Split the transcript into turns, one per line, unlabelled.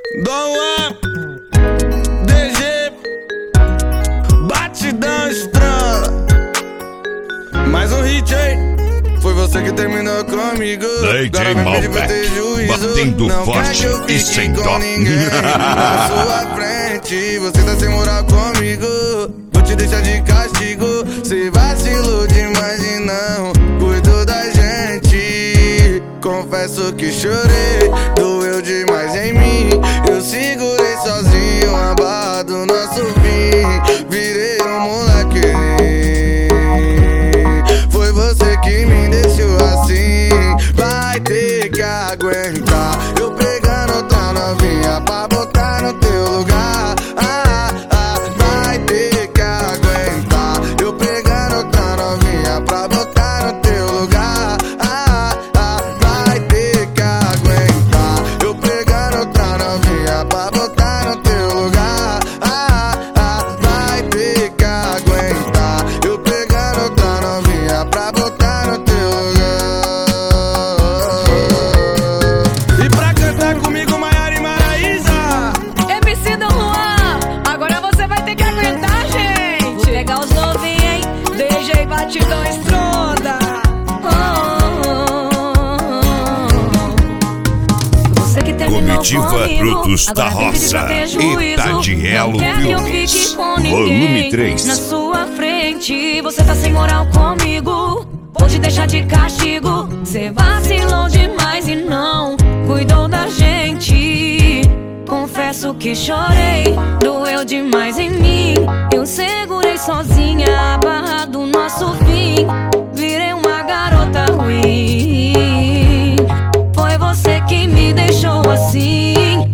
Dom Juan, DG, batidão estrela. Mais um hit aí. Foi você que terminou comigo.
DJ Malbec, batendo forte e sem dó.
Na sua frente, você tá sem moral comigo. Vou te deixar de castigo. Cê vacilou demais e não cuidou da gente. Confesso que chorei, doeu demais em mim. Eu segurei sozinho a barra do nosso fim. Virei um moleque. Foi você que me deixou assim. Vai ter que aguentar eu pegando outra novinha pra botar no teu lugar. Vai ter que aguentar eu pegando outra novinha pra botar no teu lugar. Vai ter que aguentar eu pegando outra novinha pra botar no teu lugar. Vai ter que aguentar eu pegando outra novinha pra botar no teu lugar. E pra cantar comigo, Maiara e Maraísa,
MC Dom Juan, agora você vai ter que aguentar, gente. Vou pegar os novinhos, hein? DJ batidão estronda. Você que terminou
Comitiva
comigo,
Frutos da
agora vive de
Roça,
ter juízo.
Itadielo
Não quer que eu
Filmes,
fique com
volume
ninguém.
3.
Na sua frente, você tá sem moral comigo. Vou te deixar de castigo. Cê vacilou demais e não cuidou da gente. Confesso que chorei, doeu demais em mim. Eu segurei sozinha a barra do nosso fim. Virei uma garota ruim. Foi você que me deixou assim.